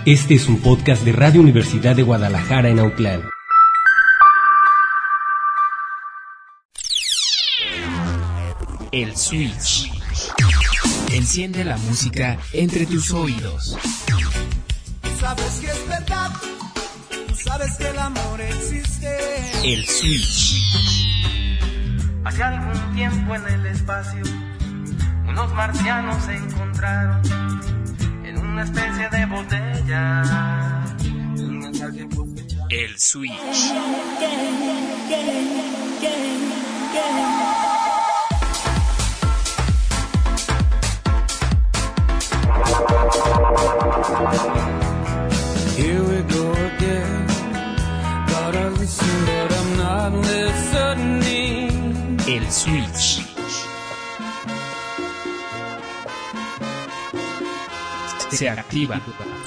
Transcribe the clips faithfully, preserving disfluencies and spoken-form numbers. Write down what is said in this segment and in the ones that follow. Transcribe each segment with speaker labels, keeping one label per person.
Speaker 1: Este es un podcast de Radio Universidad de Guadalajara en Autlán.
Speaker 2: El Switch. Enciende la música entre tus oídos.
Speaker 3: Sabes que es verdad, tú sabes que el amor existe.
Speaker 2: El Switch.
Speaker 4: Hace algún tiempo en el espacio, unos marcianos se encontraron en una especie de botella.
Speaker 2: El Switch.
Speaker 3: Here we go again. Gotta listen, but I'm not listening.
Speaker 2: El Switch. Se activa.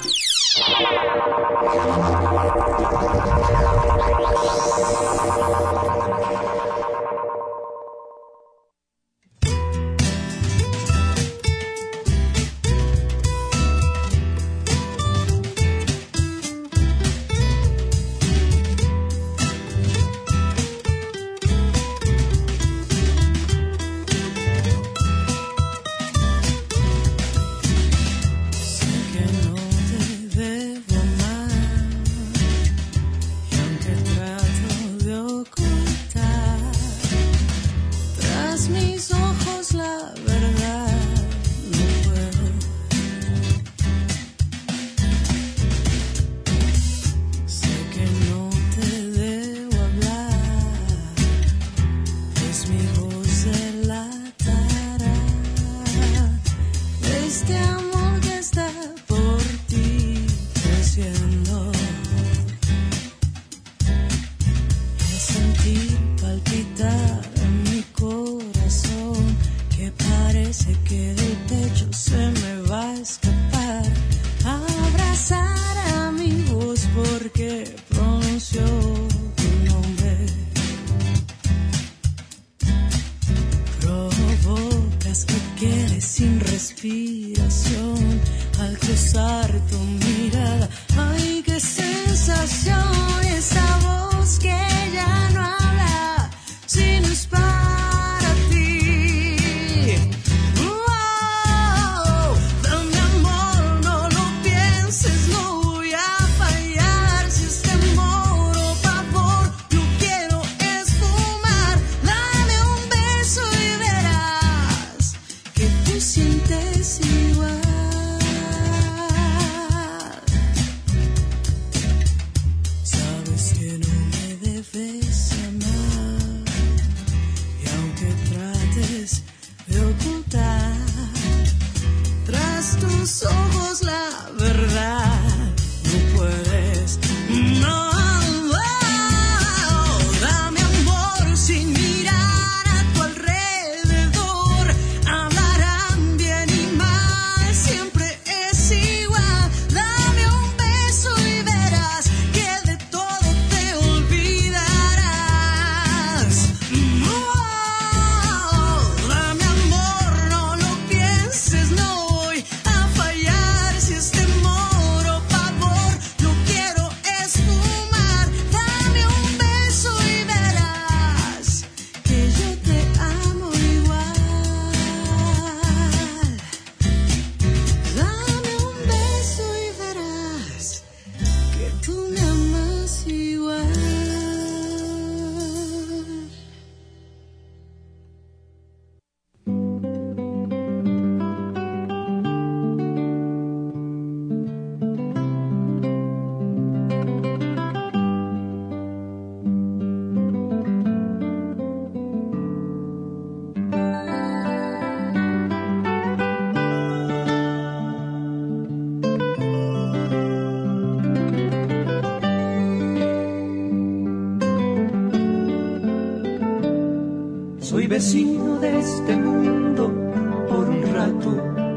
Speaker 5: Soy vecino de este mundo por un rato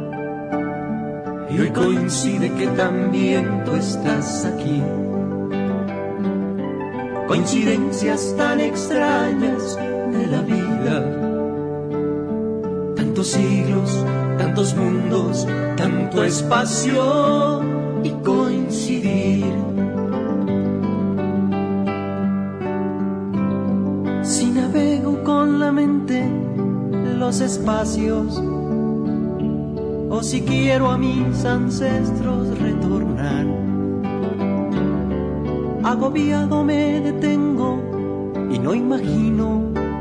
Speaker 5: y hoy coincide que también tú estás aquí. Coincidencias tan extrañas de la vida. Tantos siglos, tantos mundos, tanto espacio y coincidencia. solamente los espacios, o si quiero a mis ancestros retornar. Agobiado me detengo y no imagino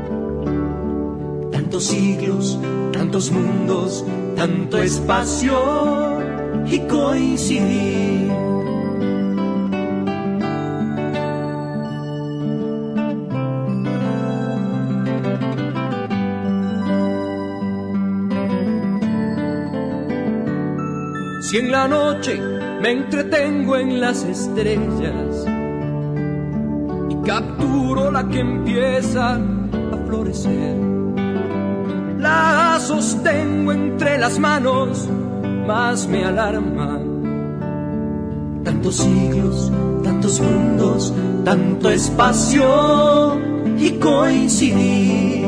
Speaker 5: tantos siglos, tantos mundos, tanto espacio y coincidir. Si en la noche me entretengo en las estrellas y capturo la que empieza a florecer, la sostengo entre las manos, más me alarma. Tantos siglos, tantos mundos, tanto espacio y coincidir.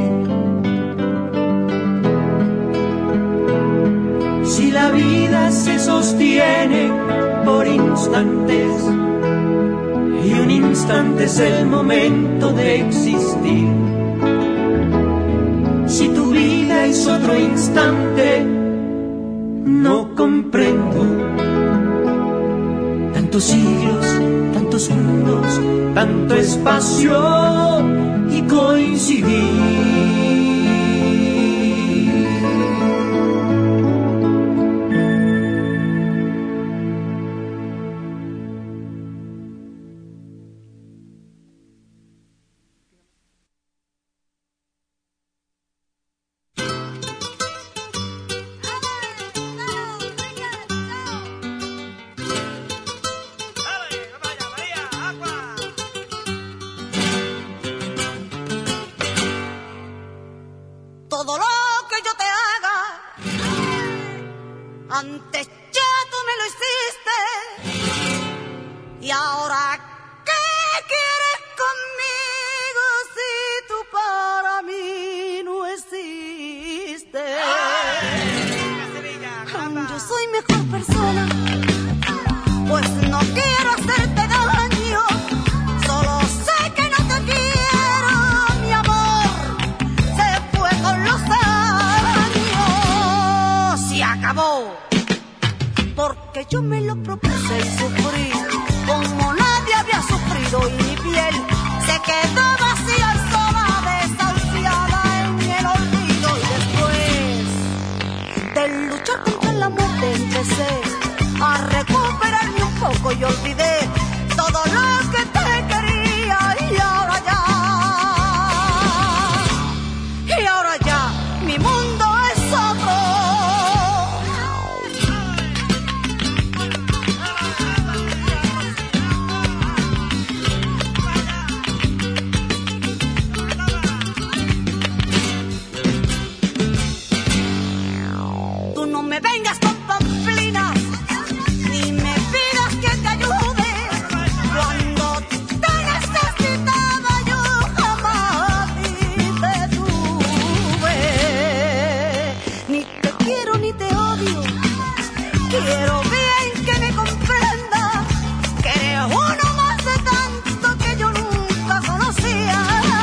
Speaker 5: Si la vida se sostiene por instantes y un instante es el momento de existir, si tu vida es otro instante, no comprendo. Tantos siglos, tantos mundos, tanto espacio y coincidir.
Speaker 6: Todo lo que yo te haga, antes ya tú me lo hiciste. Y ahora, ¿qué quieres conmigo si tú para mí no existes? Yo soy mejor persona, pues no quiero hacerte daño. Solo sé que no te quiero, mi amor. Se fue con los años, se acabó. Porque yo me lo propuse y sufrí como nadie había sufrido, y mi piel se quedó vacía y sola, desahuciada en el olvido. Y después de luchar contra la muerte empecé a recuperarme un poco y olvidé todo lo que te quería. Y ahora ya, y ahora ya, mi mundo es otro. Tú no me vengas con pamplinas, ni me pidas que te ayude. Cuando te necesitaba yo jamás te tuve. Ni te quiero ni te odio, quiero bien que me comprendas, que eres uno más de tanto que yo nunca conocía.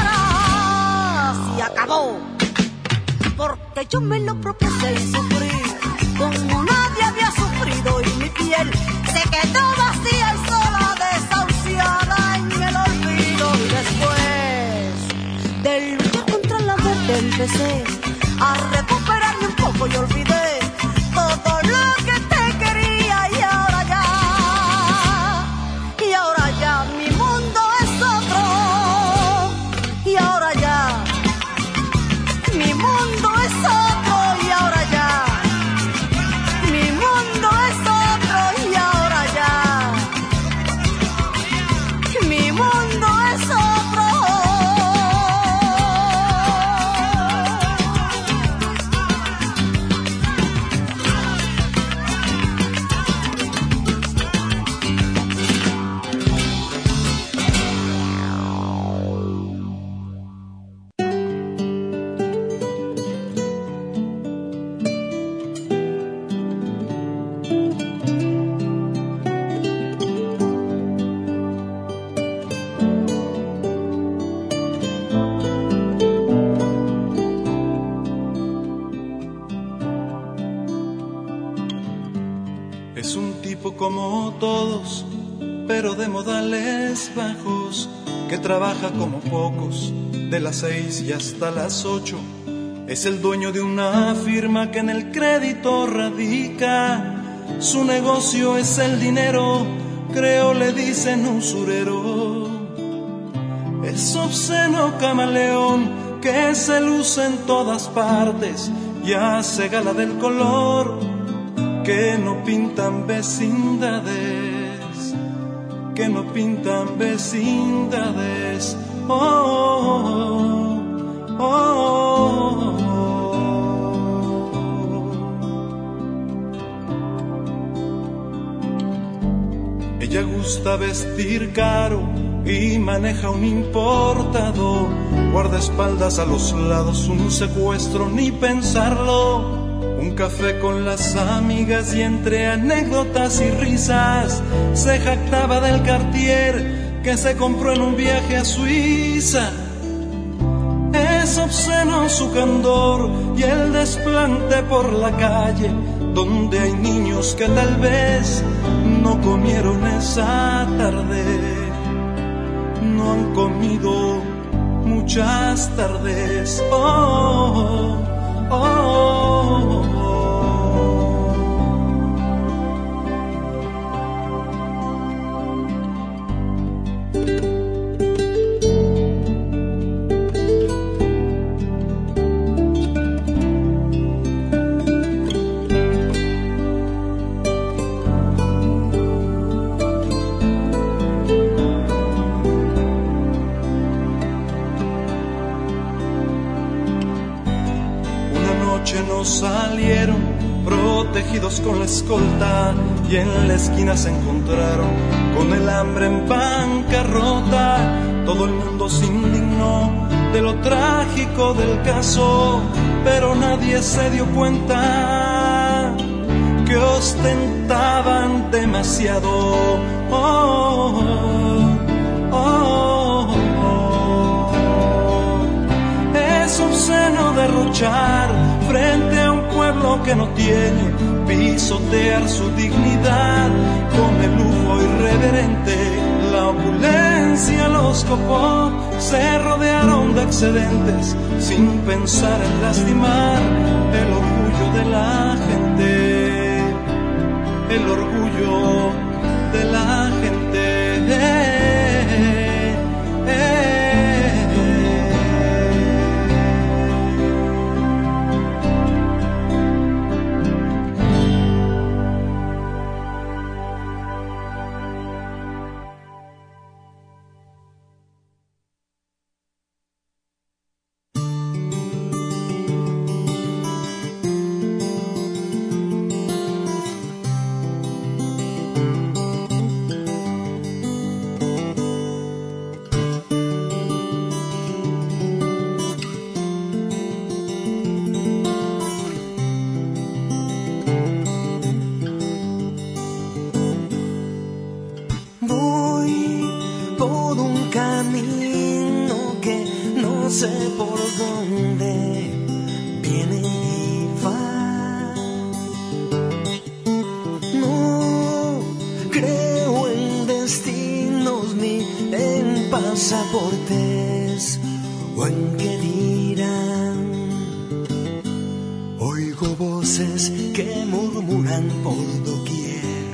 Speaker 6: Se acabó, porque yo me lo propuse y sufrí como nadie había sufrido, y mi piel se quedó vacía y sola, desahuciada en el olvido. Y después de luchar contra la muerte empecé a recuperarme un poco y olvidé todo lo que te quería. Y ahora ya, y ahora ya, mi mundo es otro. Y ahora ya, mi mundo es otro. Y ahora ya, mi mundo es otro. Y ahora ya, mi mundo es otro.
Speaker 7: Es un tipo como todos, pero de modales bajos, que trabaja como pocos, de las seis y hasta las ocho. Es el dueño de una firma que en el crédito radica. Su negocio es el dinero, creo le dicen usurero. Es obsceno camaleón que se luce en todas partes y hace gala del color que no pintan vecindades, que no pintan vecindades. Oh, oh, oh, oh. Ella gusta vestir caro y maneja un importado, guardaespaldas a los lados, un secuestro ni pensarlo. Un café con las amigas y entre anécdotas y risas se jactaba del Cartier que se compró en un viaje a Suiza. Es obsceno su candor y el desplante por la calle, donde hay niños que tal vez no comieron esa tarde, no han comido muchas tardes. Oh, oh, oh, oh. Salieron protegidos con la escolta y en la esquina se encontraron con el hambre en bancarrota. Todo el mundo se indignó de lo trágico del caso, pero nadie se dio cuenta que ostentaban demasiado. Oh, oh, oh, oh. Es obsceno derrochar frente a un pueblo que no tiene, pisotear su dignidad con el lujo irreverente. La opulencia los copó, se rodearon de excedentes sin pensar en lastimar el orgullo de la gente, el orgullo de la gente. Eh, eh.
Speaker 5: Pasaportes o en qué dirán. Oigo voces que murmuran por doquier,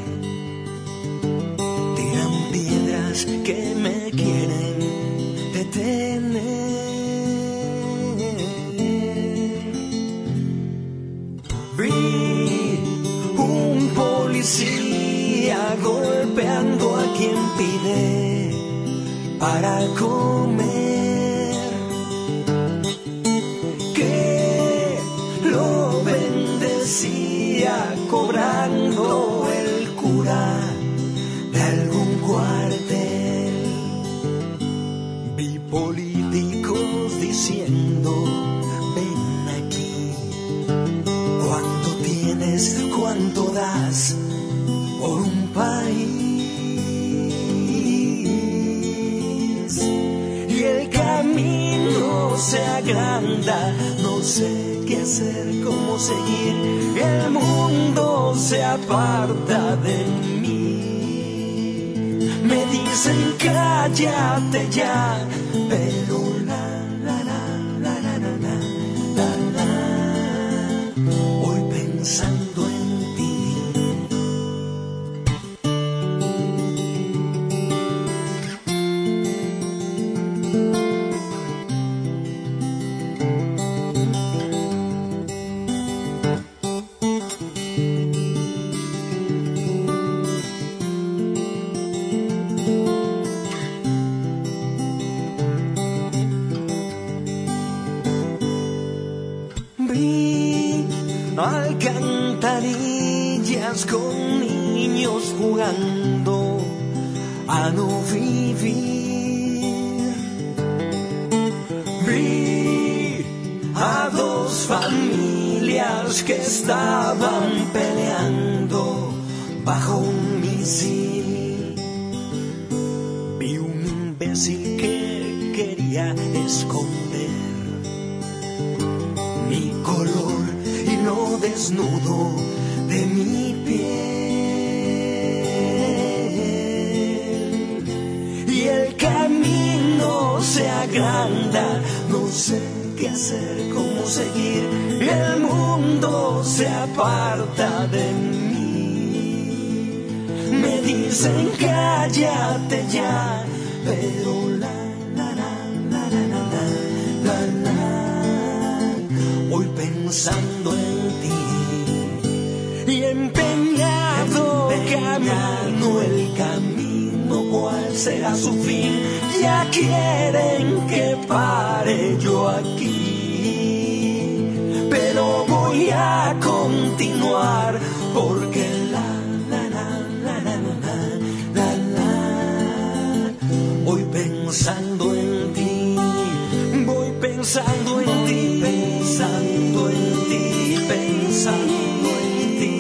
Speaker 5: tiran piedras que me quieren detener. Vi un policía golpeando a quien pide para comer, que lo bendecía cobrando el cura de algún cuartel. Vi políticos diciendo: ven aquí, ¿cuánto tienes, cuánto das por un país? Se agranda, no sé qué hacer, cómo seguir. El mundo se aparta de mí. Me dicen cállate ya, pero la la la la la la la la la. Hoy pensando en ti. Alcantarillas con niños jugando a no vivir. Vi a dos familias que estaban peleando bajo un misil. Vi un imbécil que quería esconder mi color y lo desnudo de mi piel. Y el camino se agranda, no sé qué hacer, cómo seguir. El mundo se aparta de mí. Me dicen cállate ya, pero la la la la la la la la. Hoy pensando en ti y empeñado, camino el camino, ¿cuál será su fin? Ya quieren que pare yo aquí, pero voy a continuar porque la la la la la la la la. Voy pensando en ti, voy pensando en ti, pensando en ti, pensando en ti.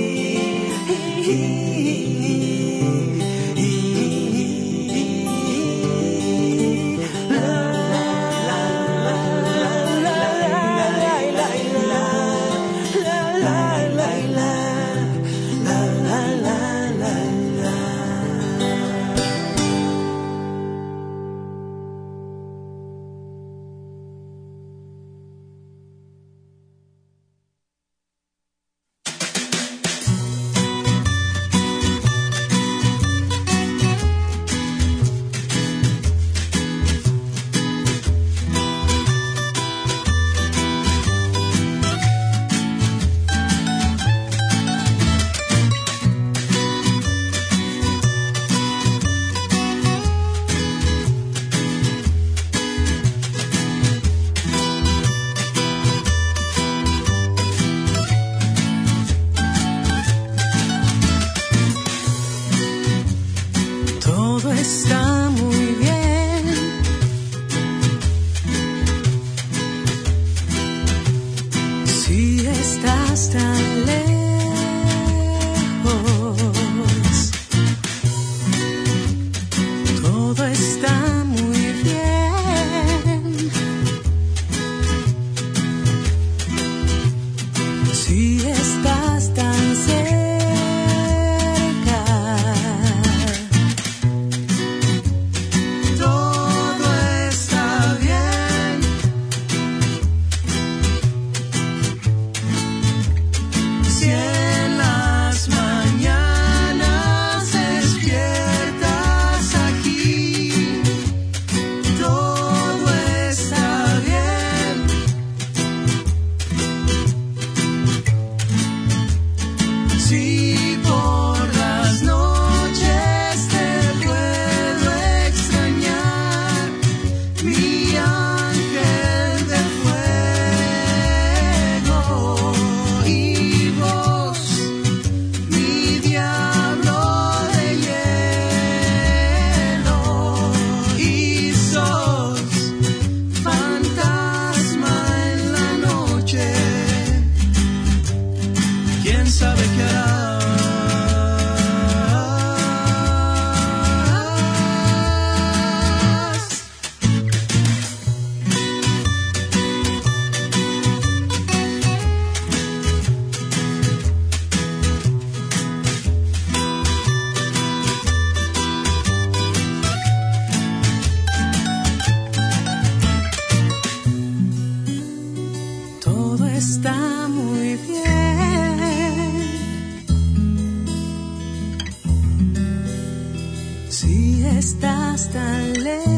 Speaker 5: Si estás tan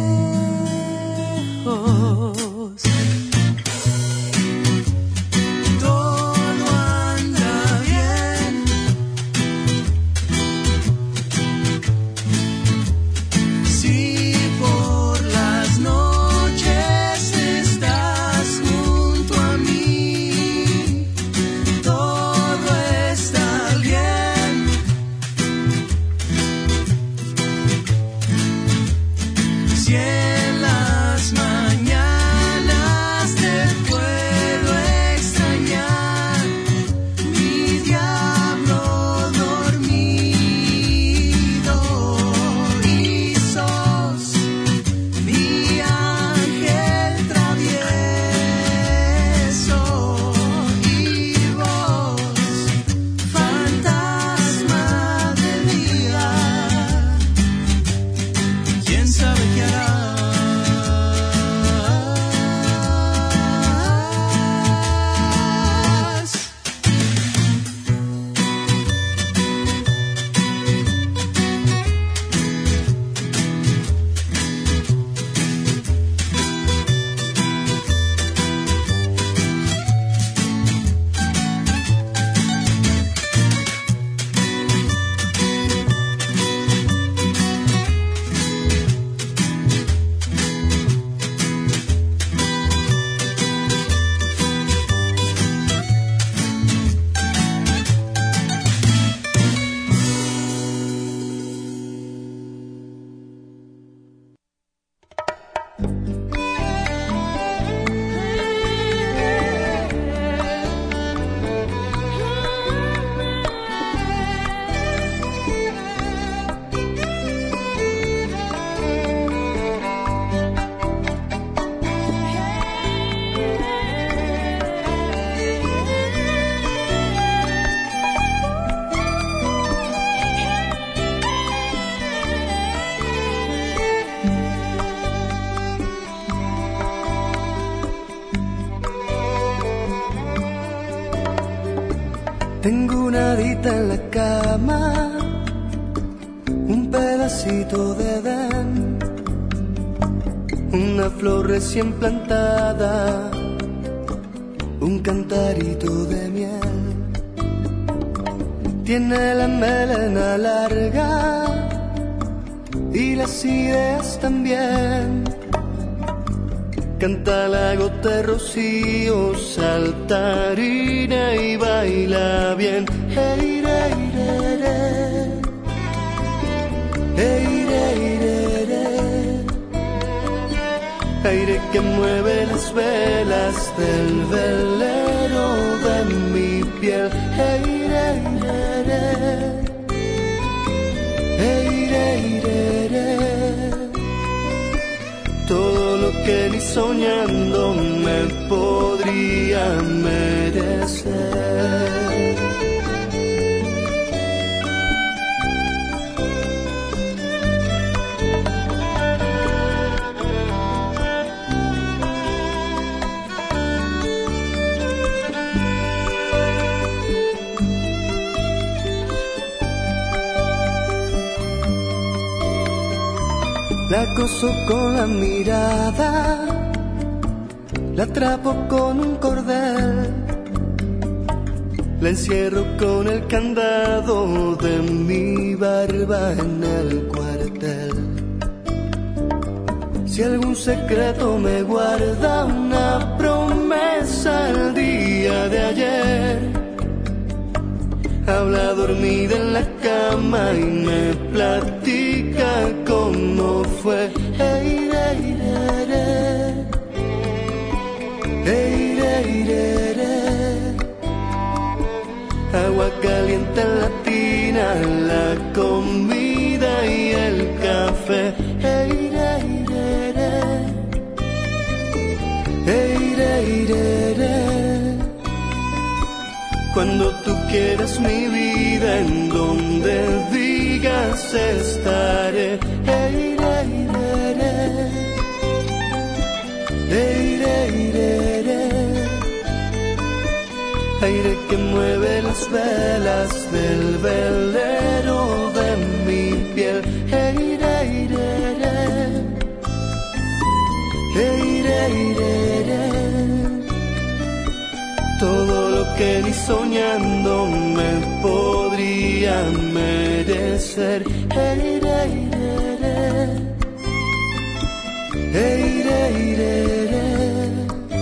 Speaker 5: lejos, todo anda bien. Si por las noches estás junto a mí, todo está bien. Si en las mañanas te puedo extrañar, mi diablo dormido, y sos mi ángel travieso, y vos, fantasma del día, quién sabe qué harás. Tengo una dita en la cama, un pedacito de Edén, una flor recién plantada, un cantarito de miel. Tiene la melena larga y las ideas también. Canta la gota de rocío, saltarina y baila bien. Hey, re, re, re. Hey, re, re, re. Aire que mueve las velas del velero de mi piel. Hey, re, re, re. Hey, re, re, re. Todo lo que ni soñando me podría merecer. La acoso con la mirada, la atrapo con un cordel, la encierro con el candado de mi barba en el cuartel. Si algún secreto me guarda, una promesa el día de ayer, habla dormida en la cama y me platica cómo fue. Hey, re, re, re. Hey, re, re, re. Agua caliente en la tina, la comida y el café. Hey, re, re, re. Hey, re, re, re. Cuando tú quieras mi vida, en donde digas estaré. Hey, re, re, re. Hey, re, re, re. Aire que mueve las velas del velero de mi piel. Hey, re, ser. Hey, re, re, re. Hey, re, re, re.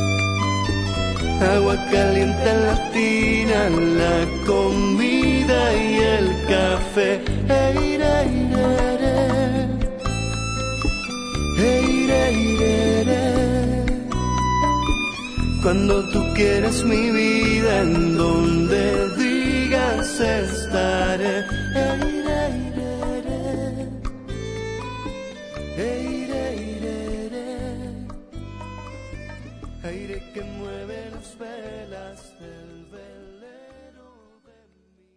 Speaker 5: Agua caliente en la tina, la comida y el café. Hey, re, re, re. Hey, re, re, re. Cuando tú quieras mi vida, en donde digas estaré. Hey, re, re, re. Hey, re, re, re. Aire que mueve las velas del velero de mi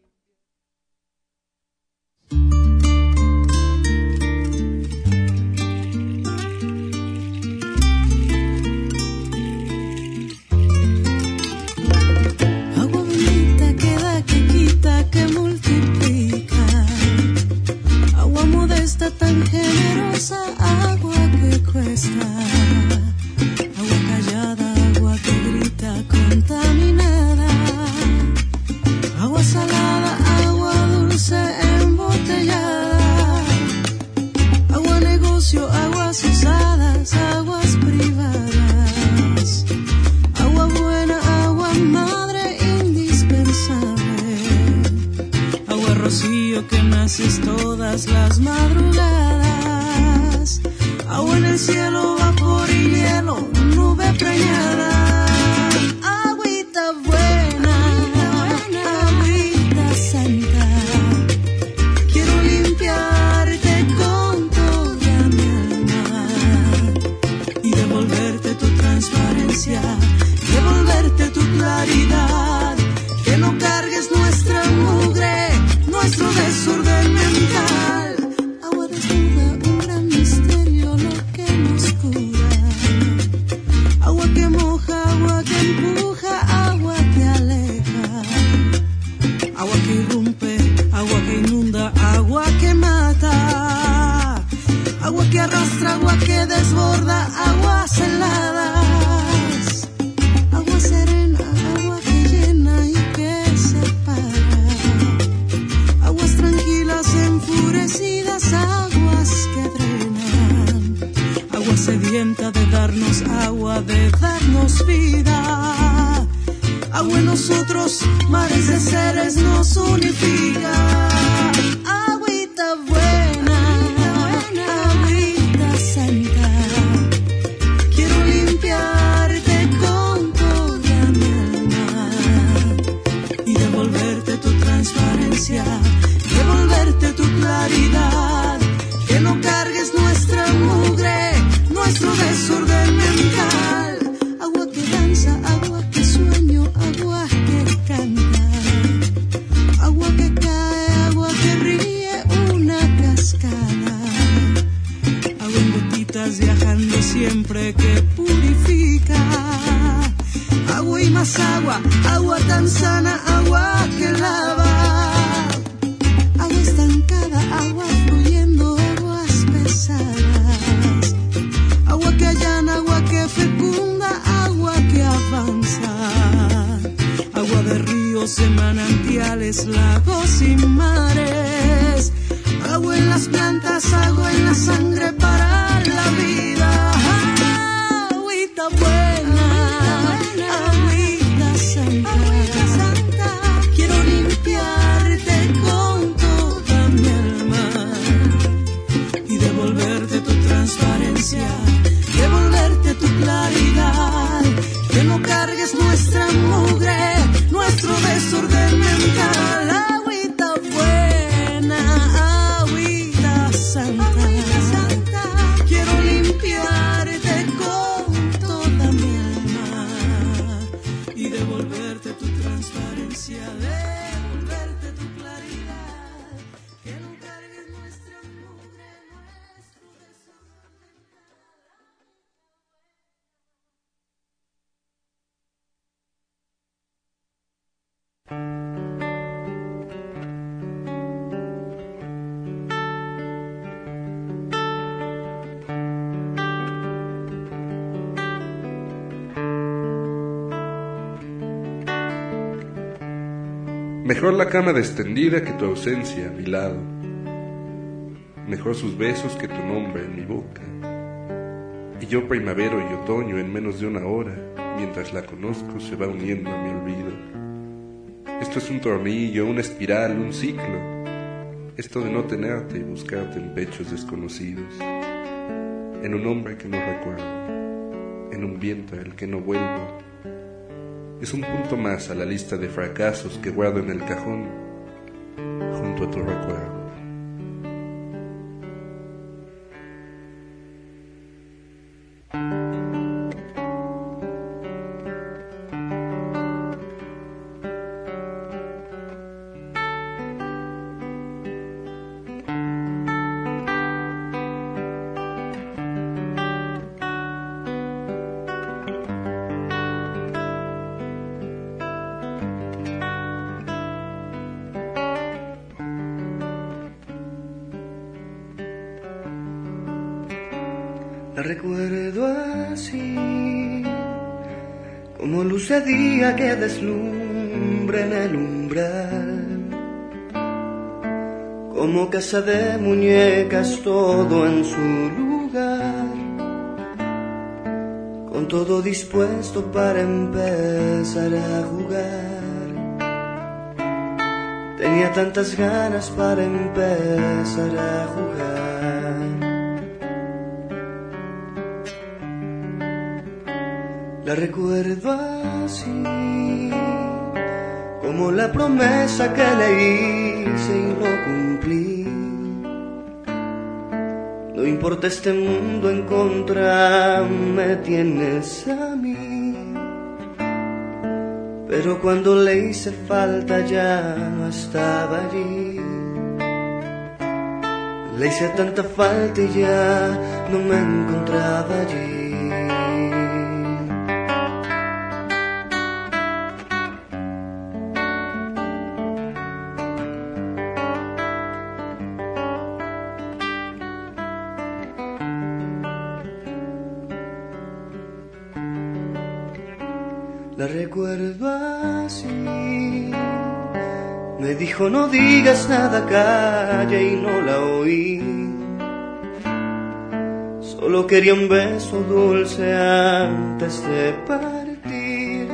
Speaker 8: agua bonita que da, que quita, que multiplica, agua modesta tan generosa, agua que cuesta. Agua callada, agua que grita, contaminada. Agua salada, agua dulce, embotellada. Agua negocio, aguas usadas, aguas privadas. Agua buena, agua madre, indispensable. Agua rocío que naces todas las madrugadas. Agua en el cielo, vapor y hielo, nube preñada. Agüita buena, agüita santa. Quiero limpiarte con toda mi alma y devolverte tu transparencia, devolverte tu claridad. Que no cargues nuestra mugre, nuestro desorden mental. Agua desnuda, un gran misterio, lo que nos cura. Agua que moja, agua que empuja, agua que aleja. Agua que irrumpe, agua que inunda, agua que mata. Agua que arrastra, agua que desborda, aguas heladas. Agua serena, agua que llena y que separa. Aguas tranquilas, enfurecidas, aguas que drenan. Agua sedienta de darnos agua, de darnos vida. Agua en nosotros, mares de seres nos unifica. Agüita buena, agüita santa. Quiero limpiarte con toda mi alma y devolverte tu transparencia, devolverte tu claridad. Que no cargues nuestra mugre, nuestro desorden mental. Agua que danza, agua que sueño, agua que canta. Agua que cae, agua que ríe, una cascada. Agua en gotitas viajando siempre que purifica. Agua y más agua, agua tan sana, agua que lava. Agua estancada, agua fluyendo, aguas pesadas. Agua que allana, agua que fecunda, agua que avanza. Agua de ríos, de manantiales, lagos y mares. Agua en las plantas, agua en la sangre para la vida. Agüita buena, agüita santa. Quiero limpiarte con toda mi alma y devolverte tu transparencia, devolverte tu claridad. Que no cargues nuestra mugre, nuestro desorden mental. Agüita buena, agüita santa. Quiero limpiarte con toda mi alma y devolverte tu transparencia, devolverte tu claridad. Que no cargues nuestra mugre, nuestro desorden
Speaker 9: Mejor la cama extendida que tu ausencia a mi lado. mejor sus besos que tu nombre en mi boca. Y yo primavero y otoño en menos de una hora, mientras la conozco se va uniendo a mi olvido. Esto es un tornillo, una espiral, un ciclo. Esto de no tenerte y buscarte en pechos desconocidos, en un hombre que no recuerdo, en un viento al que no vuelvo. Es un punto más a la lista de fracasos que guardo en el cajón, junto a tu recuerdo.
Speaker 5: La recuerdo así, como luz de día que deslumbra en el umbral, como casa de muñecas todo en su lugar, con todo dispuesto para empezar a jugar. Tenía tantas ganas para empezar a jugar. La recuerdo así, como la promesa que le hice y no cumplí. No importa este mundo en contra, me tienes a mí. Pero cuando le hice falta ya no estaba allí. Le hice tanta falta y ya no me encontraba allí. La recuerdo así, me dijo no digas nada, calla, y no la oí. Solo quería un beso dulce antes de partir.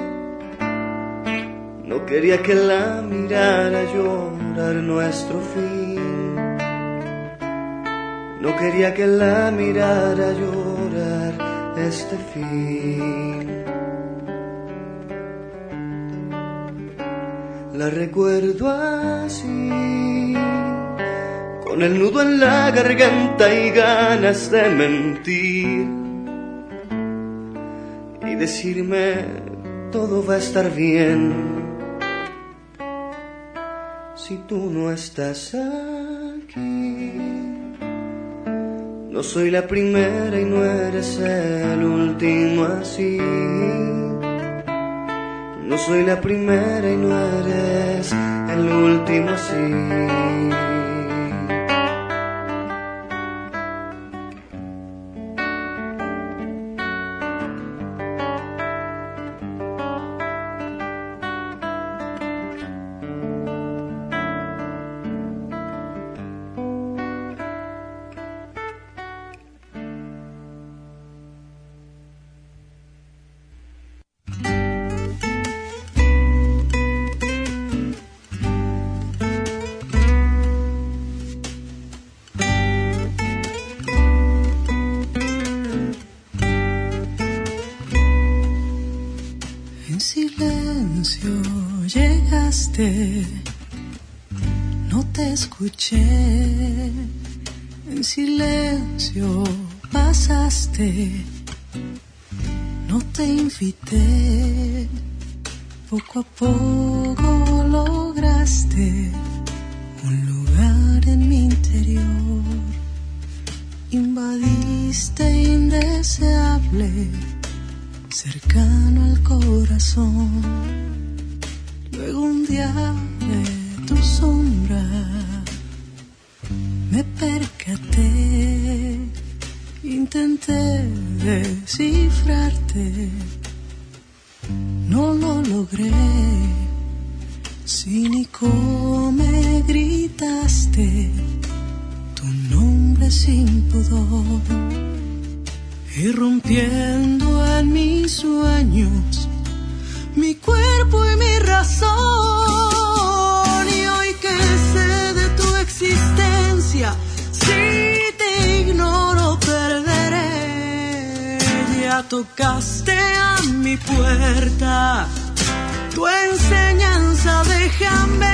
Speaker 5: No quería que la mirara llorar nuestro fin. No quería que la mirara llorar este fin. La recuerdo así, con el nudo en la garganta y ganas de mentir y decirme todo va a estar bien si tú no estás aquí. No soy la primera y no eres el último así. No soy la primera y no eres el último así.
Speaker 8: No te escuché, en silencio pasaste, no te invité, poco a poco lograste un lugar en mi interior, invadiste indeseable, cercano al corazón. Luego un día de tu sombra me percaté, intenté descifrarte, no lo logré. Cínico me gritaste tu nombre nombre sin pudor, irrumpiendo en mis sueños, mi cuerpo y mi razón. Y hoy que sé de tu existencia, si te ignoro perderé. Ya tocaste a mi puerta, tu enseñanza déjame.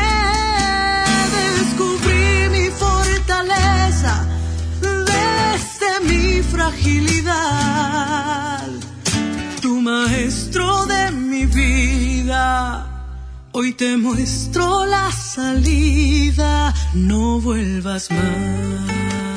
Speaker 8: Descubrí mi fortaleza desde mi fragilidad. Tu maestro de mi vida, hoy te muestro la salida. No vuelvas más.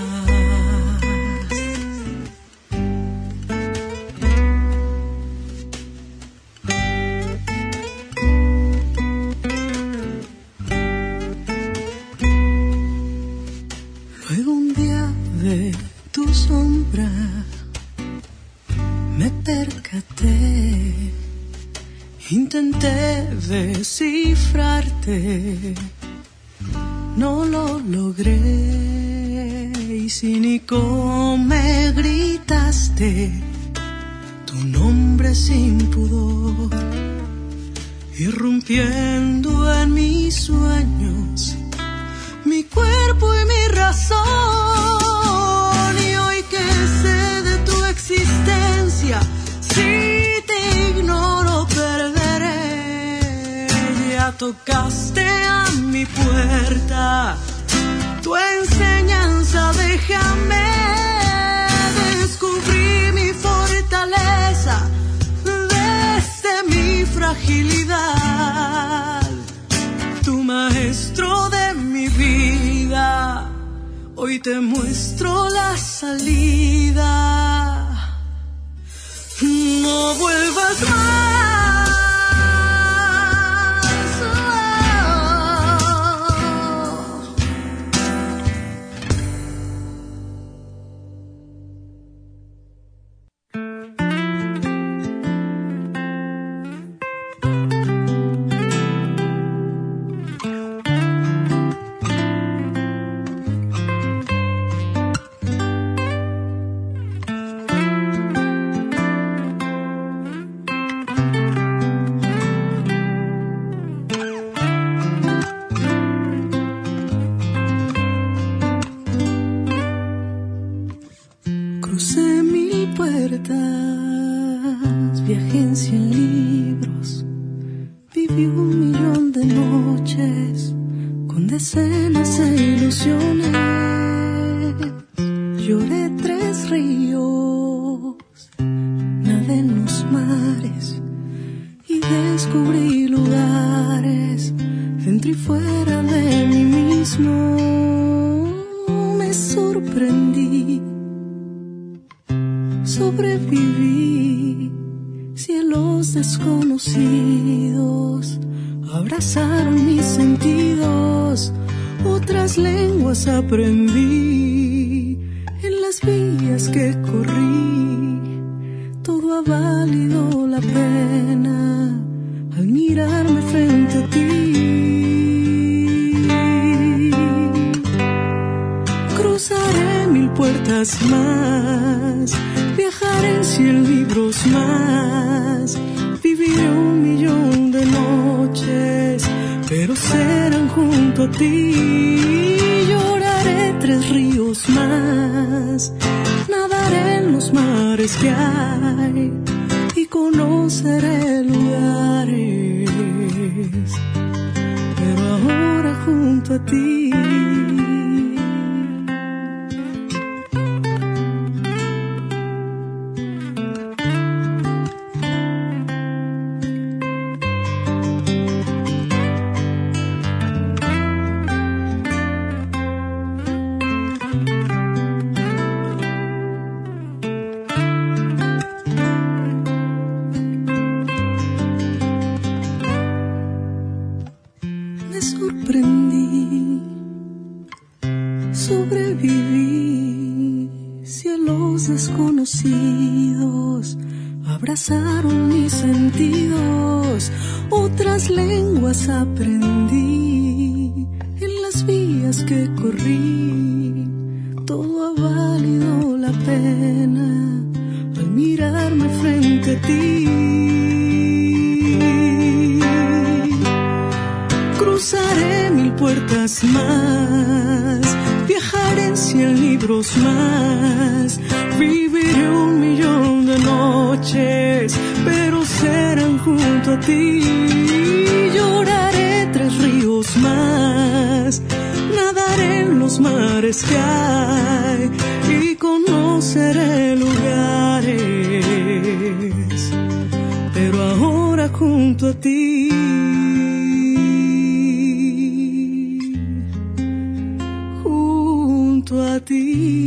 Speaker 8: Luego un día de tu sombra me percaté, intenté descifrarte, no lo logré. Y cínico me gritaste tu nombre sin pudor, irrumpiendo en mis sueños, mi cuerpo y mi razón. Y hoy que sé de tu existencia, si te ignoro perderé. Ya tocaste a mi puerta, tu enseñanza déjame. Descubrí mi fortaleza desde mi fragilidad. Tu maestro de mi vida, hoy te muestro la salida. No vuelvas más. Viajé en cien libros, viví un millón de noches con decenas de ilusiones. Lloré tres ríos, nadé en los mares y descubrí lugares dentro y fuera de mí mismo. Me sorprendí, sobreviví. Cielos desconocidos abrazaron mis sentidos, otras lenguas aprendí en las vías que corrí. Todo ha valido la pena al mirarme frente a ti. Cruzaré mil puertas más, viajaré en cien libros más, viviré un millón de noches, pero serán junto a ti. Lloraré tres ríos más, nadaré en los mares que hay y conoceré lugares, pero ahora junto a ti. Abrazaron mis sentidos, otras lenguas aprendí en las vías que corrí. todo ha valido la pena al mirarme frente a ti. Cruzaré mil puertas más, viajaré en cien libros más, viviré un millón de noches, pero serán junto a ti. Lloraré tres ríos más, nadaré en los mares que hay y conoceré lugares, pero ahora junto a ti. A ti.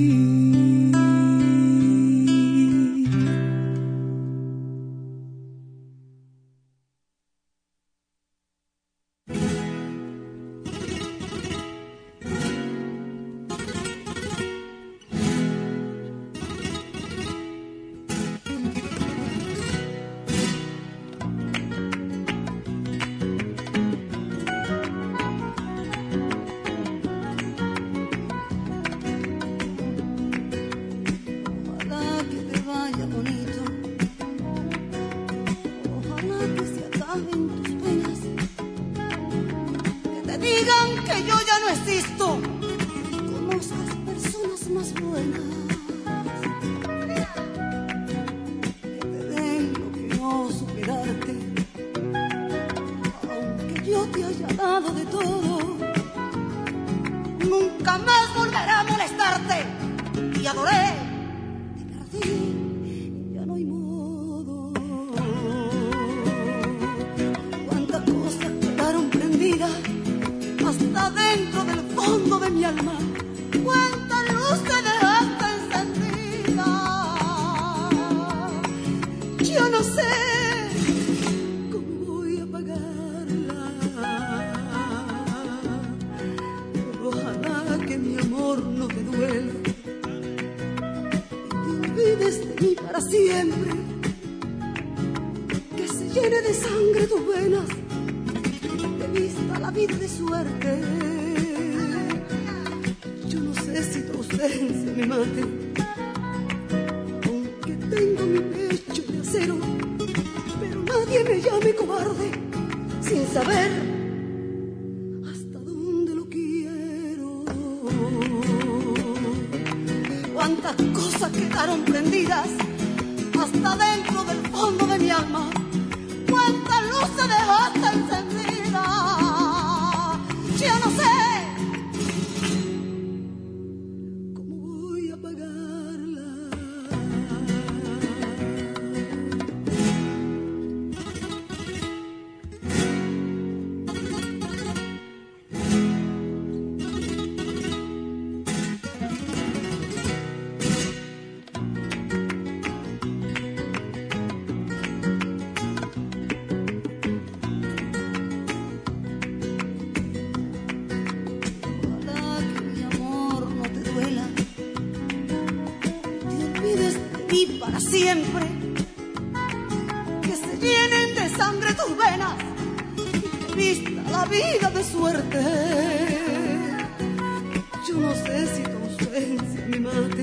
Speaker 6: Siempre que se llenen de sangre tus venas y que vista la vida de suerte. Yo no sé si tu ausencia me mate,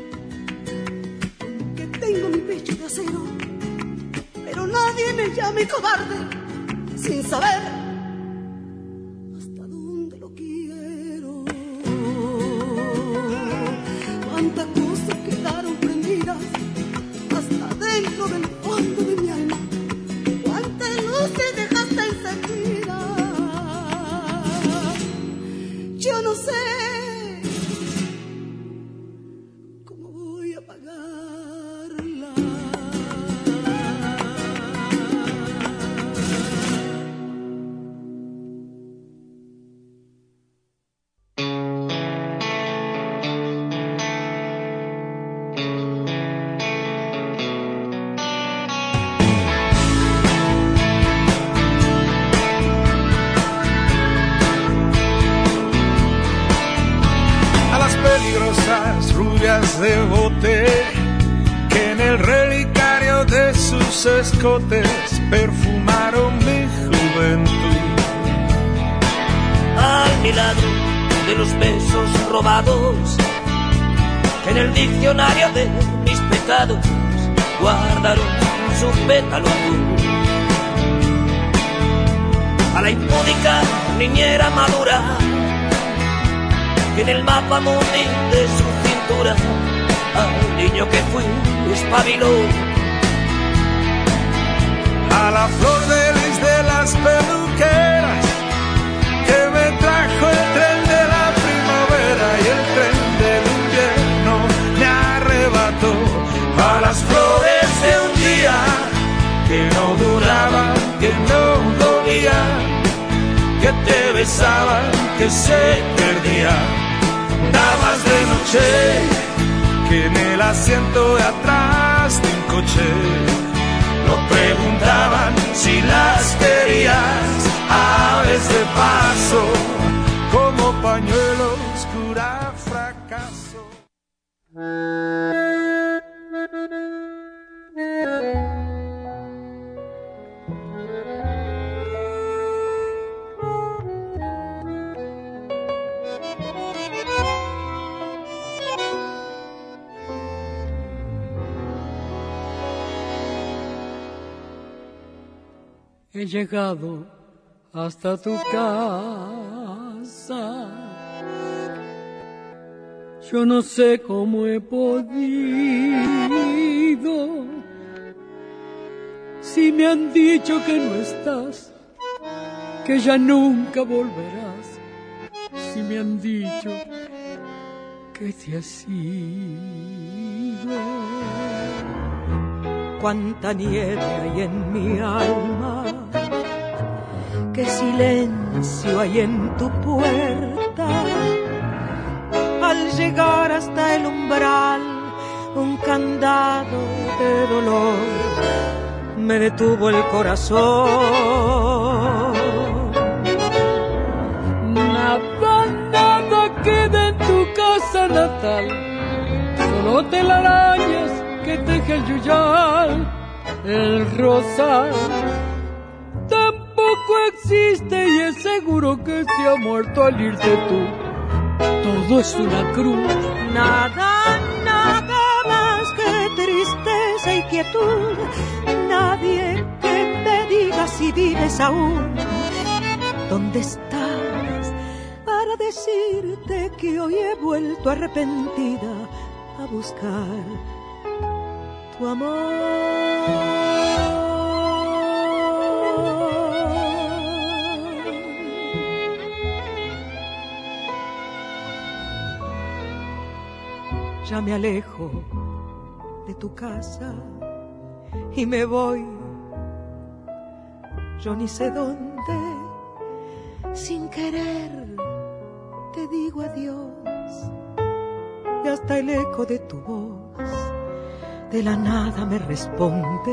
Speaker 6: que tengo mi pecho de acero, pero nadie me llame cobarde sin saber hasta dónde lo quiero. Cuántas cosas quedaron prendidas dentro del fondo de mi alma, cuántas luces dejaste encendidas. Yo no sé cómo voy a apagarla.
Speaker 7: De bote que en el relicario de sus escotes perfumaron mi juventud.
Speaker 5: Al milagro de los besos robados el diccionario de mis pecados guardaron su pétalo azul. A la impúdica niñera madura que en el mapa mundi de su cintura al niño que fui espabiló.
Speaker 3: A la flor de lis de las peluqueras que me trajo el tren de la primavera y el tren del invierno me arrebató. A las flores de un día que no duraban, que no dolían, que te besaban, que se perdían. Damas de noche que en el asiento de atrás de un coche no preguntaban si las querías. Aves de paso como pañuelos cura fracaso.
Speaker 8: He llegado hasta tu casa. Yo no sé cómo he podido. Si me han dicho que no estás, que ya nunca volverás. Si me han dicho que te has ido.
Speaker 5: Cuánta nieve hay en mi alma, qué silencio hay en tu puerta. Al llegar hasta el umbral, un candado de dolor me detuvo el corazón.
Speaker 8: Nada, nada queda en tu casa natal, solo telarañas que teje el yuyal, el rosal. Tampoco existe y es seguro que se ha muerto al irte tú. Todo es una cruz.
Speaker 5: Nada, nada más que tristeza y quietud. Nadie que me diga si vives aún. ¿Dónde estás? Para decirte que hoy he vuelto arrepentida a buscar tu amor. Ya me alejo de tu casa y me voy, yo ni sé dónde, sin querer te digo adiós, y hasta el eco de tu voz de la nada me responde.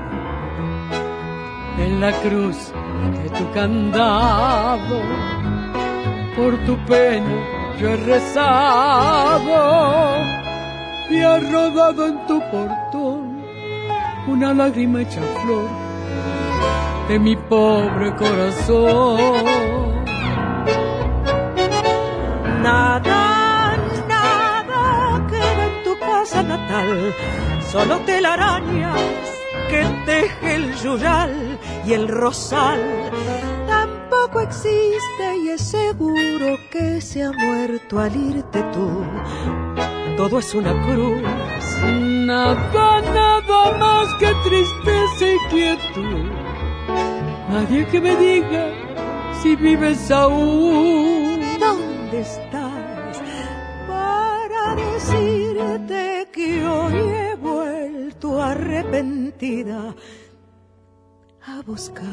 Speaker 8: En la cruz de tu candado, por tu pena yo he rezado, y ha rodado en tu portón una lágrima hecha flor de mi pobre corazón.
Speaker 5: Nada, nada queda en tu casa natal, solo telarañas que teje el yuyal y el rosal. Tampoco existe y es seguro que se ha muerto al irte tú. Todo es una cruz.
Speaker 8: Nada, nada más que tristeza y quietud. Nadie que me diga si vives aún.
Speaker 5: ¿Dónde estás? Para decirte que hoy he vuelto arrepentida a buscar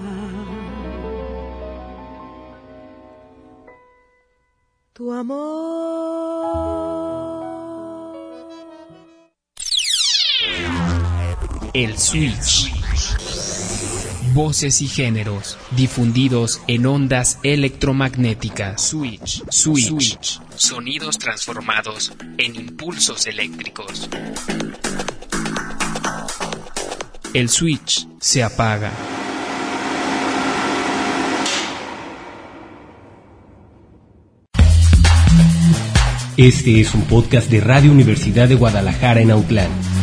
Speaker 5: tu amor.
Speaker 2: El Switch. Voces y géneros difundidos en ondas electromagnéticas. Switch. Switch. Switch. Sonidos transformados en impulsos eléctricos. El switch se apaga.
Speaker 1: Este es un podcast de Radio Universidad de Guadalajara en Autlán.